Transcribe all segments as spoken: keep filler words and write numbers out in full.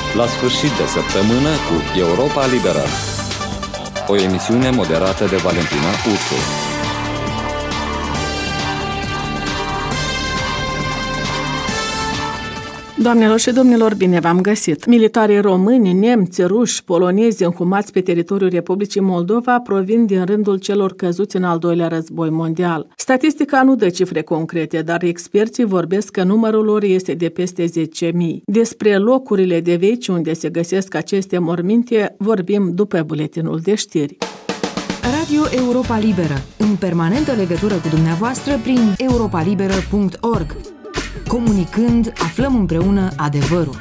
La sfârșit de săptămână cu Europa Liberă. O emisiune moderată de Valentina Ursu. Doamnelor și domnilor, bine v-am găsit! Militarii români, nemți, ruși, polonezi înhumați pe teritoriul Republicii Moldova provin din rândul celor căzuți în al doilea război mondial. Statistica nu dă cifre concrete, dar experții vorbesc că numărul lor este de peste zece mii. Despre locurile de veci unde se găsesc aceste morminte vorbim după buletinul de știri. Radio Europa Liberă, în permanentă legătură cu dumneavoastră prin europa liberă punct org. Comunicând, aflăm împreună adevărul.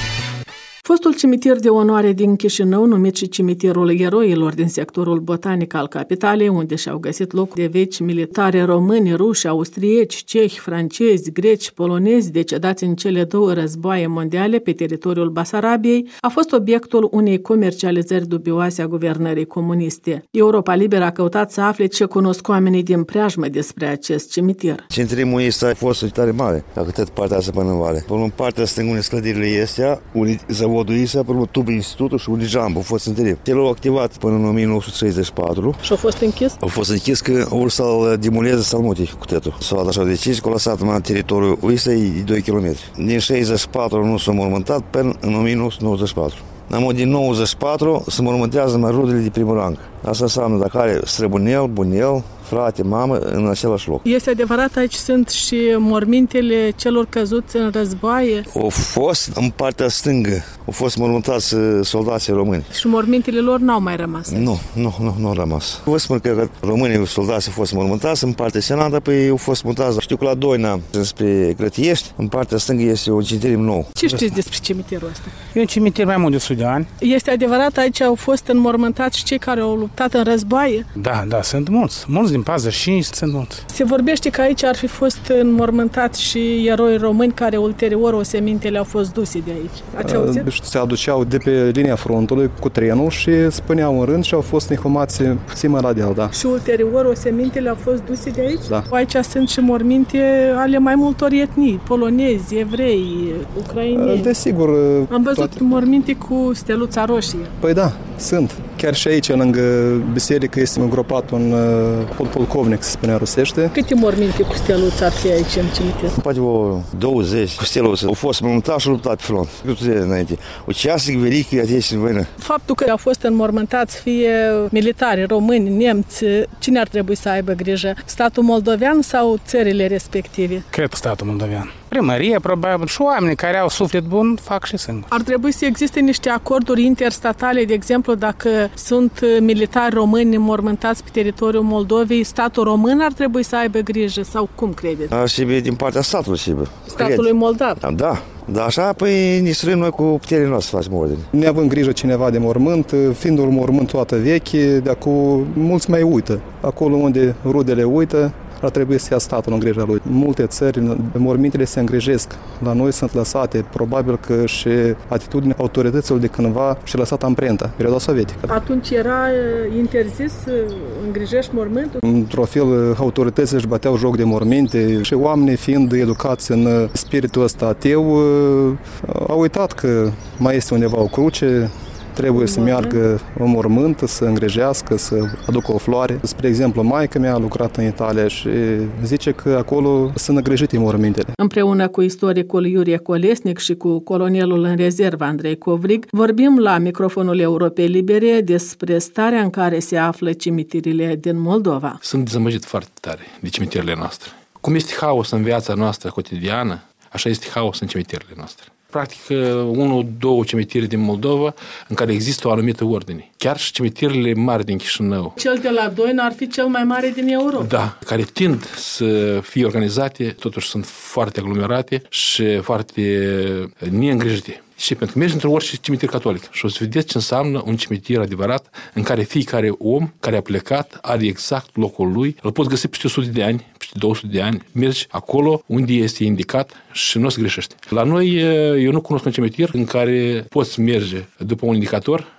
Fostul cimitir de onoare din Chișinău, numit și cimitirul eroilor din sectorul botanic al capitalei, unde și-au găsit loc de veci militari români, ruși, austrieci, cehi, francezi, greci, polonezi decedați în cele două războaie mondiale pe teritoriul Basarabiei, a fost obiectul unei comercializări dubioase a guvernării comuniste. Europa Liberă a căutat să afle ce cunosc oamenii din preajmă despre acest cimitir. Centrimul ăsta a fost tare mare, dacă tot partea asta până în vale. Până în partea stângă unde clădirile astea, unii zavodul ăsta, până tub institutul și unii jambu a fost înterior. El a activat până în o mie nouă sute treizeci și patru. Și a fost închis? A fost închis că au să-l demoleze, să-l muti cu tetul. S-a luat așa decizie că a lăsat în teritoriul ăsta e doi kilometri. Din șaizeci și patru nu s-a mormântat până în o mie nouă sute nouăzeci și patru. În din nouăzeci și patru se mormântează mai rudele de primul rang. Asta înseamnă dacă are străbunel, bunel, frate, mamă, în același loc. Este adevărat, aici sunt și mormintele celor căzuți în războaie? Au fost în partea stângă, au fost mormântați soldații români. Și mormintele lor n-au mai rămas? Nu, nu, nu, nu au rămas. Vă spun că românii soldații au fost mormântați în partea senată, apoi au fost mutați. Știu că la Doina, spre Grătiești, în partea stângă este un cimitir nou. Ce știți despre cimitirul ăsta? E un cimitir mai mult de o sută de ani. Este adevărat, aici au fost înmormântați și cei care au luptat în războaie? Da, da, sunt mulți. Mulți din patruzeci și cinci sunt mulți. Se vorbește că aici ar fi fost înmormântați și eroi români care ulterior osemintele au fost duse de aici. Ați auzit? Se aduceau de pe linia frontului cu trenul și spuneau în rând și au fost inhumați puțin mai la deal, da. Și ulterior osemintele au fost duse de aici? Da. Aici sunt și morminte ale mai multor etnii, polonezi, evrei, ucraineni. Desigur. Am văzut toate... morminte cu steluța roșie. Păi da, sunt. Chiar și aici, lângă biserică, este îngropat un uh, polcovnic, se spunea rusește. Câte morminte cu steluța ar fi aici în cimitir? Poate o douăzeci cu steluța. Au fost mormântați și luptat pe front. Înainte. Uceasnic velică Ateiții în vână. Faptul că au fost înmormântați fie militari, români, nemți, cine ar trebui să aibă grijă? Statul moldovean sau țările respective? Cred că statul moldovean. Primărie, probabil, și oamenii care au suflet bun fac și singuri. Ar trebui să existe niște acorduri interstatale, de exemplu, dacă sunt militari români mormântați pe teritoriul Moldovei, statul român ar trebui să aibă grijă sau cum credeți? Ar fi din partea statului, sigur. Statului moldav? Da. Dar așa, păi, ne strânim noi cu puterile noastre să facem ordine. Neavând grijă cineva de mormânt, fiind un mormânt toată veche, de acum mulți mai uită. Acolo unde rudele uită, ar trebui să ia statul în grija lui. Multe țări, mormintele se îngrijesc. La noi sunt lăsate, probabil că și atitudinea autorităților de cândva și lăsat amprenta, perioada sovietică. Atunci era interzis să îngrijești mormântul? Într-o fel, autoritățile își băteau joc de morminte și oamenii, fiind educați în spiritul ăsta ateu, au uitat că mai este undeva o cruce, trebuie să meargă în mormânt, să îngrijească, să aducă o floare. Spre exemplu, maica mea a lucrat în Italia și zice că acolo sunt îngrijite mormintele. Împreună cu istoricul Iurie Colesnic și cu colonelul în rezervă Andrei Covrig, vorbim la microfonul Europei Libere despre starea în care se află cimitirile din Moldova. Sunt dezamăgit foarte tare de cimitirile noastre. Cum este haos în viața noastră cotidiană, așa este haos în cimitirile noastre. Practic, unul, două cimitire din Moldova în care există o anumită ordine. Chiar și cimitirile mari din Chișinău. Cel de la Doina ar fi cel mai mare din Europa. Da, care tind să fie organizate, totuși sunt foarte aglomerate și foarte neîngrijite. Și pentru că mergi într-o orice cimitir catolic și o să vedeți ce înseamnă un cimitir adevărat în care fiecare om care a plecat are exact locul lui. Îl poți găsi peste o sută de ani, peste două sute de ani. Mergi acolo unde este indicat și nu o să greșești. La noi, eu nu cunosc un cimitir în care poți merge după un indicator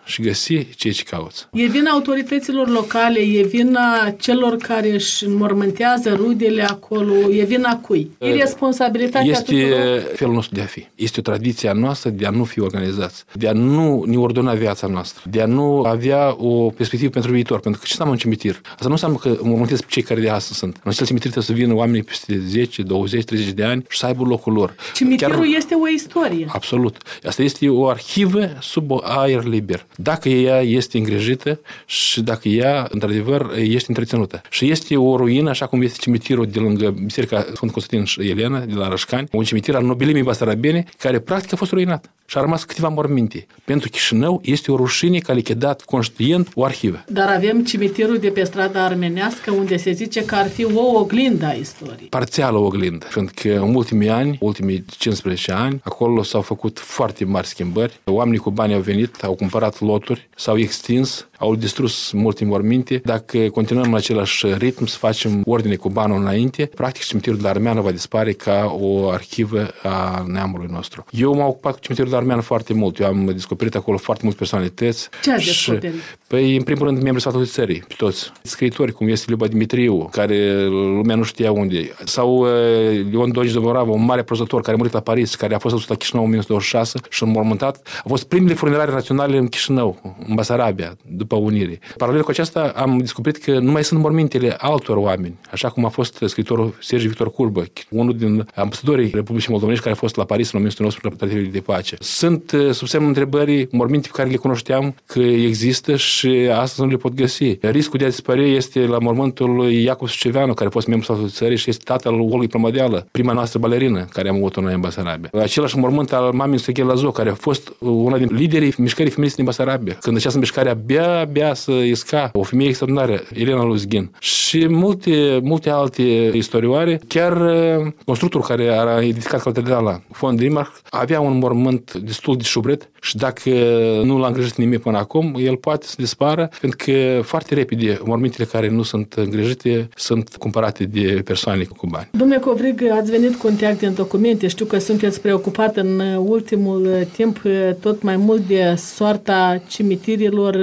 și găsi ceea ce cauți. E vina autorităților locale, e vina celor care își înmormântează rudele acolo, e vina cui? E responsabilitatea Este tuturor? felul nostru de a fi. Este o tradiție a noastră de a nu fi organizați, de a nu ne ordona viața noastră, de a nu avea o perspectivă pentru viitor. Pentru că ce înseamnă un cimitir? Asta nu înseamnă că înmormântez pe cei care de astăzi sunt. În acel cimitir trebuie să vină oamenii peste zece, douăzeci, treizeci de ani și să aibă locul lor. Cimitirul Chiar... este o istorie. Absolut. Asta este o arhivă sub aer liber. Dacă ea este îngrijită și dacă ea, într-adevăr, este întreținută. Și este o ruină, așa cum este cimitirul de lângă Biserica Sfânt Constantin și Elena, de la Rășcani, un cimitir al nobilimii basarabene, care practic a fost ruinat. Și a rămas câteva morminte. Pentru Chișinău este o rușine că a lichidat conștient o arhivă. Dar avem cimitirul de pe strada armenească, unde se zice că ar fi o oglindă a istoriei. Parțială oglindă. Pentru că în ultimii ani, ultimii cincisprezece ani, acolo s-au făcut foarte mari schimbări. Oamenii cu bani au venit, au cumpărat loturi, s-au extins, au distrus multe morminte. Dacă continuăm în același ritm să facem ordine cu banul înainte, practic cimitirul de la Armeană va dispare ca o arhivă a neamului nostru. Eu m-am ocupat cu cimitirul de la Armeană foarte mult. Eu am descoperit acolo foarte multe personalități. Ce ați descoperit? Păi, în primul rând, membrii sfatului țării, pe toți. Scriitori, cum este Liuba Dimitriu, care lumea nu știa unde e. Sau uh, Ion Dogici Doborava, un mare prozător care a murit la Paris, care a fost adus la Chișinău în o mie nouă sute douăzeci și șase și înmormântat. A fost primele funerare naționale în Chișinău, în Basarabia, după unire. Paralel cu aceasta, am descoperit că nu mai sunt mormintele altor oameni, așa cum a fost scriitorul Sergiu Victor Curbă, unul din ambasadorii Republicii Moldovenești care a fost la Paris în o mie nouă sute nouăsprezece la Tratatul de Pace. Sunt sub semnul întrebării morminte pe care le cunoșteam că există și astăzi nu le pot găsi. Riscul de a dispărea este la mormântul lui Iacob Suceveanu, care a fost membru statului țării și este tatăl Olgăi Plămădeală, prima noastră balerină care am avut-o noi în Basarabia. Același mormânt al mamei Săghel Lazo, care a fost una din liderii mișcării feministe din Basarabia. Când această mișcare abia, abia să isca, o femeie extraordinară, Elena Luzghin. Și multe, multe alte istorioare, chiar constructorul care a edificat catedrala, Fond Rimark, avea un mormânt destul de șubret și dacă nu l-a îngrijit nimic până acum, el poate să dispară, pentru că foarte repede mormintele care nu sunt îngrijite sunt cumpărate de persoane cu bani. Domnule Covrig, ați venit cu un teac din documente. Știu că sunteți preocupat în ultimul timp tot mai mult de soarta cimitirilor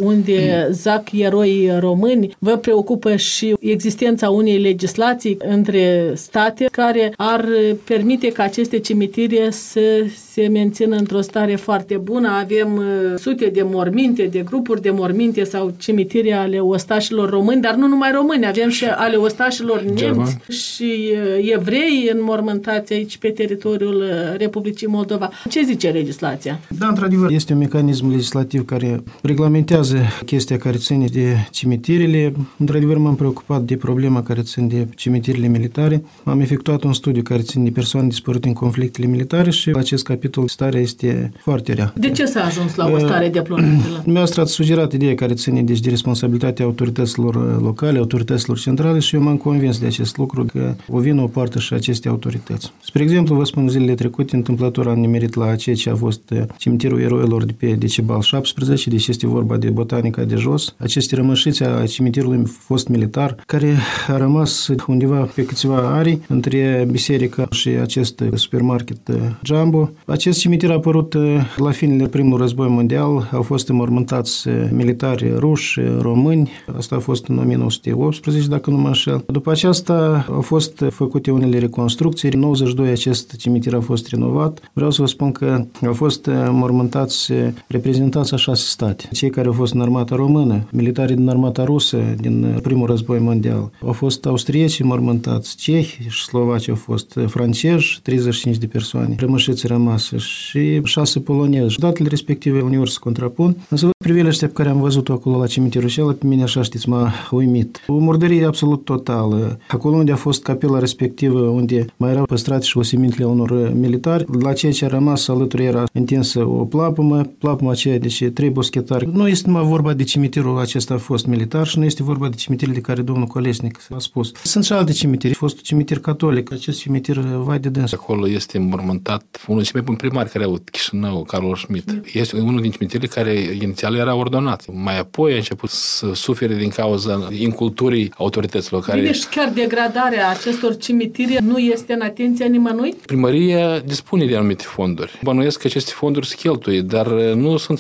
unde zac eroi români. Vă preocupă și existența unei legislații între state care ar permite ca aceste cimitire să se mențină într-o stare foarte bună. Avem sute de morminte, de grupuri de morminte sau cimitire ale ostașilor români, dar nu numai români, avem și ale ostașilor nemți și evrei înmormântați aici pe teritoriul Republicii Moldova. Ce zice legislația? Da, într-adevăr, este un mecanism legislativ care reglementează chestia care ține de cimitirile. Într-adevăr, m-am preocupat de problema care ține de cimitirile militare. Am efectuat un studiu care ține de persoane dispărute în conflictele militare și la acest capitol starea este foarte rea. De ce s-a ajuns la o stare deplorabilă? Dumneavoastră ați sugerat ideea care ține deci, de responsabilitatea autorităților locale, autorităților centrale și eu m-am convins de acest lucru că o vină o poartă și aceste autorități. Spre exemplu, vă spun, zilele trecute, întâmplător am nimerit la ceea ce a fost cimitirul eroilor de pe Decibal șaptesprezece, deci este vorba de Botanica de Jos. Aceste rămășițe a cimitirului fost militar, care a rămas undeva pe câțiva arii între biserica și acest supermarket Jumbo. Acest cimitir a apărut la finele primului război mondial, au fost înmormântați militari ruși, români, asta a fost în o mie nouă sute optsprezece, dacă nu mă înșel. După aceasta au fost făcute unele reconstrucții, în nouăzeci și doi acest cimitir a fost renovat. Vreau să vă spun că au fost înmormântați reprezentanți a șase state. Cei care au fost în armata română, militarii din armata rusă din primul război mondial, au fost austrieci înmormântați, cehi și slovaci au fost, francezi, treizeci și cinci de persoane, rămășiți rămase și șase polonezi. Datele respective uneori se contrapun, însă priveliștea pe care am văzut-o acolo la cimitirul acela, pe mine așa știți, m-a uimit. O murdărie absolut totală. Acolo unde a fost capela respectivă, unde mai erau păstrate și osemintele unor militari, la ceea ce a rămas alături era întinsă o plapumă, plapuma aceea, deci trei boschetari. Nu este numai vorba de cimitirul acesta a fost militar și nu este vorba de cimitirul de care domnul Colesnic a spus. Sunt și alte cimitiri. A fost un cimitir catolic. Acest cimitir vai de dâns. Acolo este înmormântat unul dintre cei mai buni primari care au avut Chișinău, Carol Schmidt. Este unul din cimitirile care inițial era ordonat. Mai apoi a început să sufere din cauza inculturii autorităților. Care... Bine, și chiar degradarea acestor cimitiri nu este în atenția nimănui? Primăria dispune de anumite fonduri. Bănuiesc că aceste fonduri se cheltuie, dar nu sunt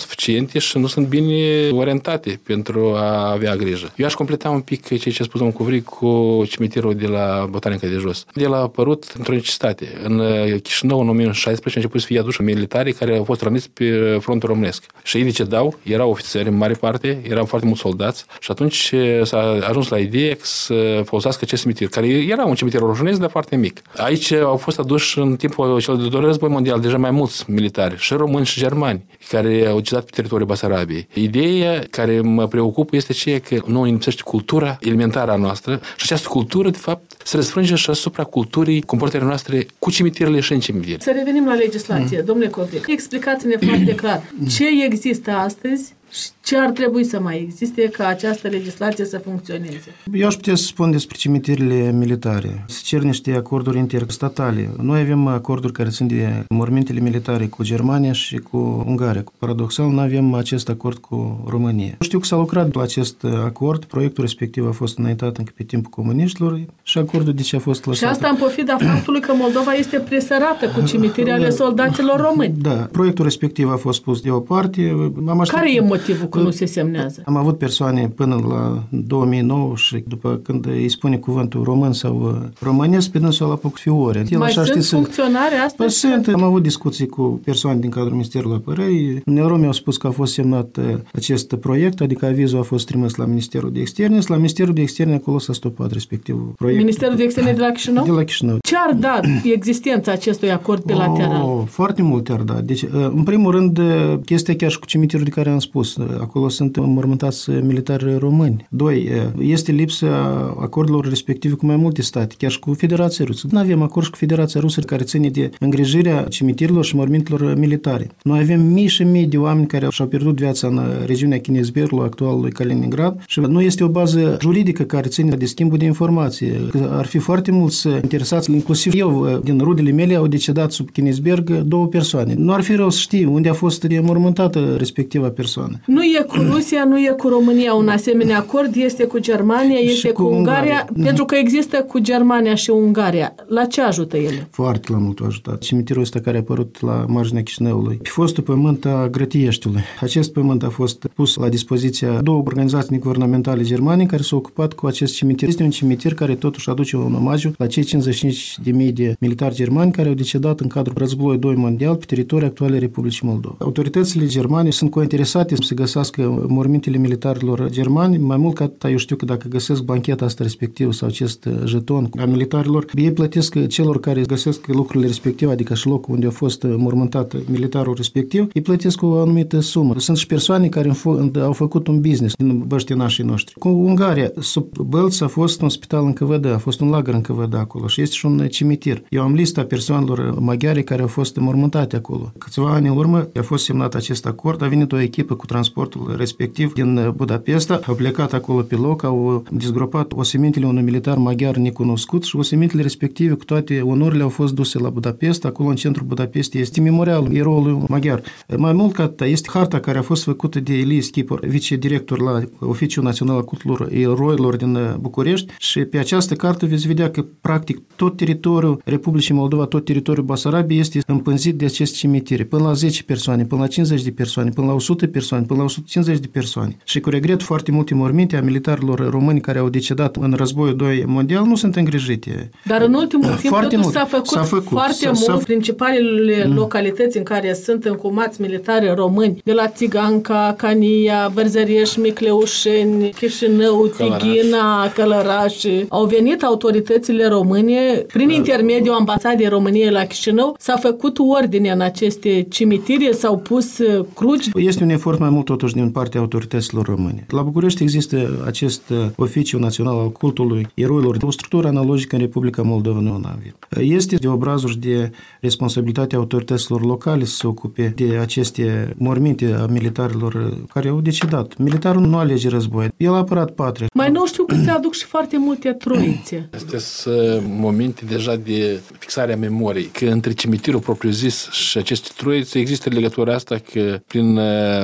suficiente și nu sunt bine orientate pentru a avea grijă. Eu aș completa un pic ceea ce a spus domnul Cuvrig cu cimitirul de la Botanica de Jos. El a apărut într-o necesitate. În Chișinău, în o mie nouă sute șaisprezece, a început să fie aduși militari care au fost răniți pe frontul românesc. Și ei decedau, erau ofițeri în mare parte, erau foarte mulți soldați și atunci s-a ajuns la idee să folosească acest cimitir, care era un cimitir roșunesc, dar foarte mic. Aici au fost aduși în timpul celor de doilea război mondial deja mai mulți militari, și români și germani, care au decedat pe teritoriul Basarabiei. Ideea care mă preocupă este ceea că nu ne lipsește cultura elementară a noastră și această cultură, de fapt, se răsfrânge și asupra culturii comportării noastre cu cimitirele și în cimitir. Să revenim la legislație. Mm. Domnule Covric, explicați-ne foarte clar ce există astăzi și ce ar trebui să mai existe ca această legislație să funcționeze? Eu aș putea să spun despre cimitirile militare. Se cer niște acorduri interstatale. Noi avem acorduri care sunt de mormintele militare cu Germania și cu Ungaria. Paradoxal, nu avem acest acord cu România. Știu că s-a lucrat la acest acord, proiectul respectiv a fost înaintat încă pe timpul comuniștilor și acordul de ce a fost lăsat. Și asta în pofida faptului că Moldova este presărată cu cimitire ale soldaților români. Da, proiectul respectiv a fost pus deoparte. Am aștept... Care e motivul că nu se semnează? Am avut persoane până la două mii nouă și după când îi spune cuvântul român sau românesc, pe dânsul ăla apuc fiore. El, mai sunt funcționare astăzi? Păi sunt. Am avut discuții cu persoane din cadrul Ministerului Apărării. Uneori mi-au spus că a fost semnat acest proiect, adică avizul a fost trimis la Ministerul de Externe și la Ministerul de Externe acolo s-a stopat respectivul proiect. Ministerul de Externe de la Chișinău? De la Chișinău. Ce ar da existența acestui acord bilateral? Oh, foarte mult ar da. Deci, în primul rând, chestia chiar și cu cimitirul de care am spus. Acolo sunt înmormântați militari români. Doi, este lipsa acordurilor respective cu mai multe state, chiar și cu Federația Rusă. Nu avem acord și cu Federația Rusă care ține de îngrijirea cimitirilor și mormintelor militare. Noi avem mii și mii de oameni care și-au pierdut viața în regiunea Chinisbergului, actualului Kaliningrad, și nu este o bază juridică care ține de schimbul de informații. Ar fi foarte mulți interesați, inclusiv eu, din rudele mele, au decedat sub Chinisberg două persoane. Nu ar fi rău să știi unde a fost mormântată respectiva persoană. Nu e cu Rusia, nu e cu România un asemenea acord, este cu Germania, este cu, cu Ungaria, Ungaria, pentru că există cu Germania și Ungaria. La ce ajută ele? Foarte la mult a ajutat. Cimitirul ăsta care a apărut la marginea Chișinăului, pe fostul pământ a Grătieștiului. Acest pământ a fost pus la dispoziția două organizații neguvernamentale germane care s-au ocupat cu acest cimitir. Este un cimitir care totuși aduce un omagiu la cei cincizeci și cinci de mii de militari germani care au decedat în cadrul războiului doi mondial pe teritoriul actualei Republicii Moldova. Autoritățile germane sunt cointeresate să găsească mormintele militarilor germani, mai mult ca atât, eu știu că dacă găsesc bancheta asta respectiv sau acest jeton a militarilor, ei plătesc celor care găsesc lucrurile respective, adică și locul unde a fost mormântat militarul respectiv, îi plătesc o anumită sumă. Sunt și persoane care au făcut un business din băștinașii noștri. Cu Ungaria, sub Bălț a fost un spital în K V D, a fost un lagăr în K V D acolo și este și un cimitir. Eu am lista persoanelor maghiare care au fost mormântate acolo. Câțiva ani în urmă a fost semnat acest acord, a venit o echipă cu transportul respectiv din Budapesta, au plecat acolo pe loc, au dezgropat osemintele unui militar maghiar necunoscut și osemintele respective cu toate onorile au fost duse la Budapesta. Acolo în centrul Budapestei este memorialul eroului maghiar. Mai mult ca atât, este harta care a fost făcută de Elie Schipper, vicedirector la Oficiul Național al Culturilor Eroilor din București, și pe această carte veți vedea că practic tot teritoriul Republicii Moldova, tot teritoriul Basarabiei este împânzit de acest cimitire. Până la zece persoane, până la cincizeci de persoane, până la o sută persoane, până la o sută cincizeci de persoane. Și cu regret foarte multe morminte a militarilor români care au decedat în războiul doi mondial nu sunt îngrijite. Dar în ultimul timp foarte totuși mult. s-a făcut, s-a făcut foarte s-a, mult. S-a... Principalele mm. localități în care sunt încumați militari români, de la Țiganca, Cania, Bărzăreș, Micleușeni, Chișinău, Tighina, Călăraș, au venit autoritățile române prin intermediul ambasadei României la Chișinău, s-a făcut ordine în aceste cimitire, s-au pus cruci. Este un efort mai mult totuși din partea autorităților române. La București există acest Oficiu Național al Cultului Eroilor, o structură analogică în Republica Moldova nu avem. Este de obrazuri de responsabilitatea autorităților locale să se ocupe de aceste morminte a militarilor care au decedat. Militarul nu alege război, el a apărat patria. Mai nou știu că se aduc și foarte multe troițe. Astea sunt momente deja de fixare a memoriei, că între cimitirul propriu-zis și aceste troițe există legătura asta că prin ritualul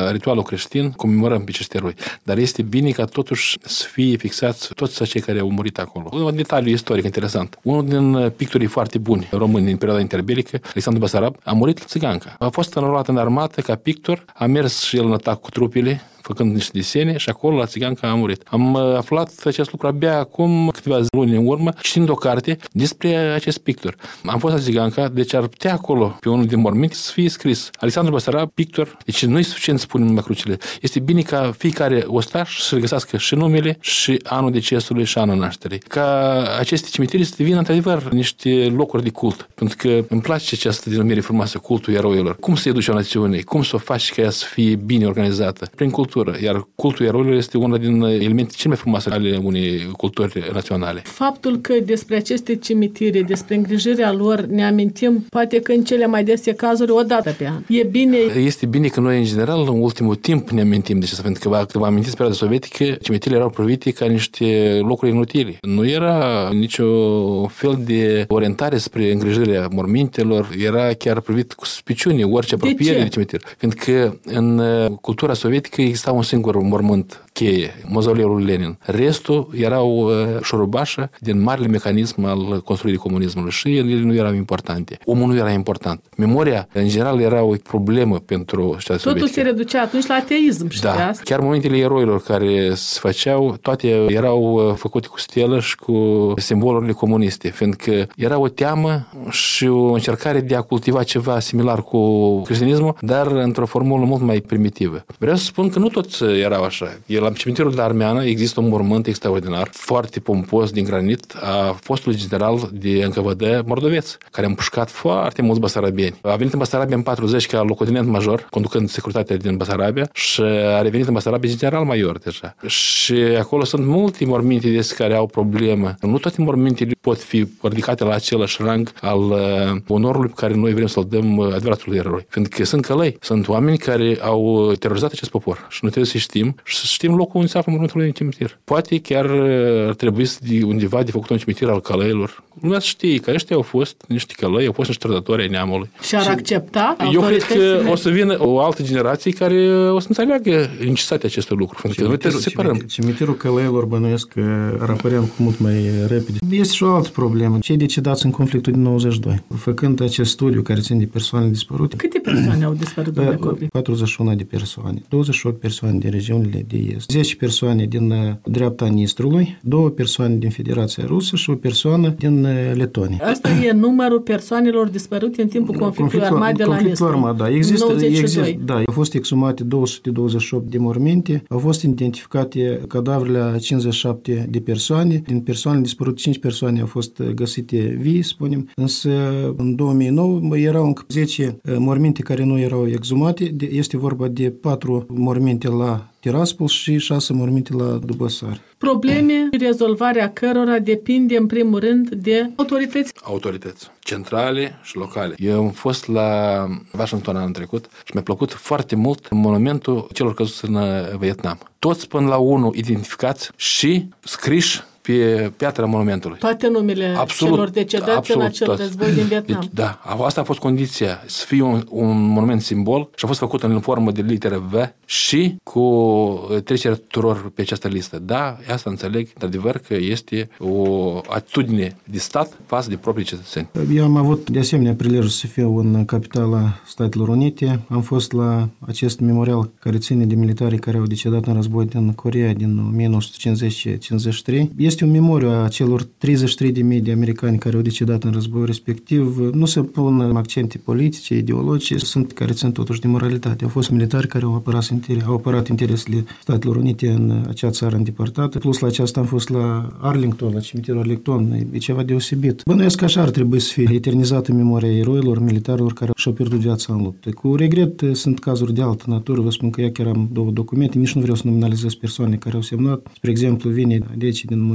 loc creștin, comemorăm pe acești eroi. Dar este bine ca totuși să fie fixați toți cei care au murit acolo. Un detaliu istoric interesant. Unul din pictorii foarte buni români din perioada interbelică, Alexandru Basarab, a murit la Țiganca. A fost înrolat în armată ca pictor, a mers și el în atac cu trupele, făcând niște desene și acolo la Țiganca a murit. Am aflat acest lucru abia acum câteva luni în urmă, citind o carte despre acest pictor. Am fost la Țiganca, deci ar putea acolo, pe unul din morminte, să fie scris Alexandru Basarab, pictor. Deci nu e suficient să punem numai crucile. Este bine ca fiecare ostaș să regăsească și numele, și anul decesului, și anul nașterii. Ca aceste cimitiri să devină într-adevăr niște locuri de cult. Pentru că îmi place această denumire frumoasă, cultul eroilor. Cum să educe o națiune? Cum să o faci ca ea să fie bine organizată? Prin cultură. Iar cultul eroilor este una din elemente cele mai frumoase ale unei culturi naționale. Faptul că despre aceste cimitire, despre îngrijirea lor, ne amintim, poate că în cele mai dese cazuri, o dată pe an. E bine... Este bine că noi, în general, în ultimul timp ne amintim de ce, pentru că, că vă amintiți perioada sovietică, cimitirile erau privite ca niște locuri inutile. Nu era nicio fel de orientare spre îngrijirea mormintelor, era chiar privit cu suspiciune orice apropiere de, de cimitir. Pentru că în cultura sovietică exista un singur mormânt cheie, mauzoleul lui Lenin. Restul erau uh, șorubașă din marele mecanism al construirii comunismului și ele nu erau importante. Omul nu era important. Memoria, în general, era o problemă pentru societatea sovietică. Totul se reducea atunci la ateism și da. de asta. Chiar momentele eroilor care se făceau, toate erau făcute cu stelă și cu simbolurile comuniste, fiindcă era o teamă și o încercare de a cultiva ceva similar cu creștinismul, dar într-o formulă mult mai primitivă. Vreau să spun că nu toți erau așa. La cimitirul de Armeană există un mormânt extraordinar, foarte pompos, din granit, a fostului general de N K V D Mordoveț, care a împușcat foarte mulți basarabieni. A venit în Basarabia în patruzeci ca locotenent major, conducând securitatea din Basarabia, și a revenit în Basarabia general major deja. Și acolo sunt multe morminte despre care au probleme. Nu toate mormintele pot fi ridicate la același rang al uh, onorului pe care noi vrem să-l dăm uh, adevăratului eroi. Fiindcă sunt călăi, sunt oameni care au terorizat acest popor și nu trebuie să știm și să știm locul unde se află mormântul în cimitir. Poate chiar ar trebui să de undeva de făcut un cimitir al călăilor. Lumea să știe că ăștia au fost niște călăi, au fost niște trădători ai neamului. Și ar accepta? Eu cred că o să vină o altă generație care o să înțeleagă necesitatea acestor lucruri. Pentru că noi trebuie să separăm. Cimitirul călăilor bănuiesc că ar apărea cu mult mai repede. Este și o altă problemă. Cei decedați în conflictul din nouăzeci și doi. Făcând acest studiu care ține de persoane dispărute. Câte persoane au dispărut în conflict? patruzeci și unu de persoane. douăzeci și opt persoane din regiunile de est. zece persoane din dreapta Nistrului, două persoane din Federația Rusă și o persoană din Letonia. Asta e numărul persoanelor dispărute în timpul conflictului armat de la Nistru. Armat, da. Există, există, da. Au fost exumate două sute douăzeci și opt de morminte, au fost identificate cadavrele a cincizeci și șapte de persoane. Din persoane dispărute, cinci persoane au fost găsite vii, spunem, însă în două mii nouă erau încă zece morminte care nu erau exumate. Este vorba de patru morminte la Tiraspol și șase morminte la Dubăsari. Probleme, rezolvarea cărora depinde în primul rând de autorități. Autorități centrale și locale. Eu am fost la Washington anul trecut și mi-a plăcut foarte mult monumentul celor căzuți în Vietnam. Toți până la unul identificați și scriși pe piatra monumentului. Toate numele absolut, celor decedați absolut, în acel toți. Război din Vietnam. Deci, da, asta a fost condiția, să fie un, un monument simbol și a fost făcut în formă de literă V și cu trecerea tuturor pe această listă. Da, asta înțeleg, într-adevăr, că este o atitudine de stat față de proprii cetățeni. Eu am avut de asemenea prilejul să fiu în capitala Statelor Unite. Am fost la acest memorial care ține de militarii care au decedat în război din Coreea din o mie nouă sute cincizeci cincizeci și trei. Este un memoriu a celor treizeci și trei de mii de americani care au decedat în războiul respectiv. Nu se pun accente politice, ideologice, sunt care țin totuși de moralitate. Au fost militari care au apărat, au apărat interesele Statelor Unite în acea țară îndepărtată. Plus la aceasta am fost la Arlington, la cimitirul Arlington. E ceva deosebit. Bănuiesc că așa ar trebui să fie eternizată memoria eroilor, militarilor care și-au pierdut viața în luptă. Cu regret sunt cazuri de altă natură. Vă spun că eu chiar am două documente. Nici nu vreau să nominalizez persoane care au semnat. Spre exemplu, vine deci din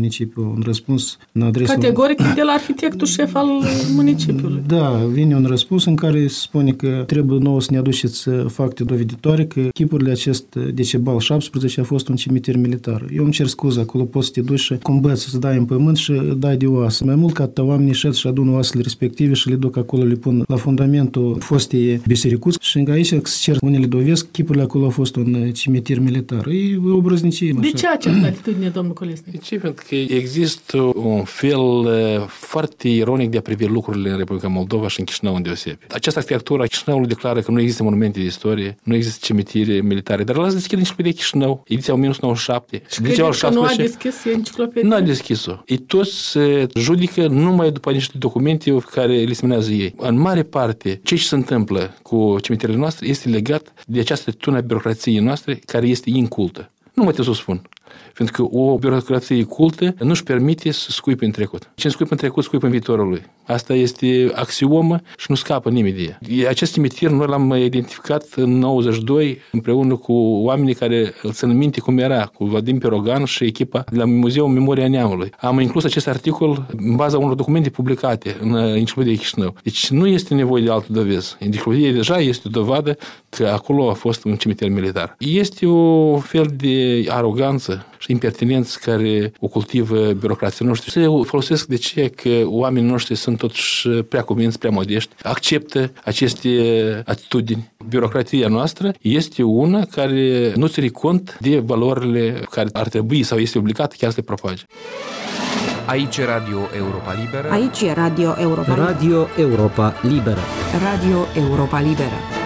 municipiu un răspuns în adresa... Categoric de la arhitectul șef al municipiului. Da, vine un răspuns în care se spune că trebuie nouă să ne aduceți fapte doveditoare că chipurile acest Decebal șaptesprezece a fost un cimitir militar. Eu îmi cer scuze, acolo poți să te duci și combăți, să dai în pământ și dai de oasă. Mai mult ca atâta, oamenii șed și adună oasele respective și le duc acolo, le pun la fundamentul fostei bisericuți și aici se cer unele dovezi că chipurile acolo a fost un cimitir militar. E o obrăznicie. De ce această atitudine, domnul Colesnic? De ce? Pentru că există un fel foarte ironic de a privi lucrurile în Republica Moldova și în Chișinău îndeosebi. Această arhitectură a Chișinăului declară că nu există monumente de istorie, nu există cimitire militare, dar lasă deschide enciclopedia Chișinău, ediția o mie nouă sute nouăzeci și șapte. Și credeți că nu a deschis enciclopedia? Nu a deschis-o. Ei toți judică numai după niște documente care le semnează ei. În mare parte, ce se întâmplă cu cimitirele noastre este legat de această tună a birocrației noastre care este incultă. Nu mă te să o spun. Pentru că o birocrație cultă nu-și permite să scuipe în trecut. Cine scuipe în trecut, scuipe în viitorul lui. Asta este axiomă și nu scapă nimeni de ea. Acest cimitir noi l-am identificat în nouăzeci și doi împreună cu oamenii care îl țin minte cum era, cu Vadim Pirogan și echipa de la Muzeul Memoria Neamului. Am inclus acest articol în baza unor documente publicate în Enciclopedia Chișinău. Deci nu este nevoie de altă dovezi. Enciclopedia deja este o dovadă că acolo a fost un cimitir militar. Este o fel de aroganță și impertinență care o cultivă birocrații noștri. Se folosesc de ce că oamenii noștri sunt totuși prea cuminți, prea modești, acceptă aceste atitudini. Birocrația noastră este una care nu ține cont de valorile care ar trebui sau este obligată chiar să le propage. Aici Radio Europa Liberă. Aici Radio Europa Liberă. Radio Europa Liberă. Radio Europa Liberă.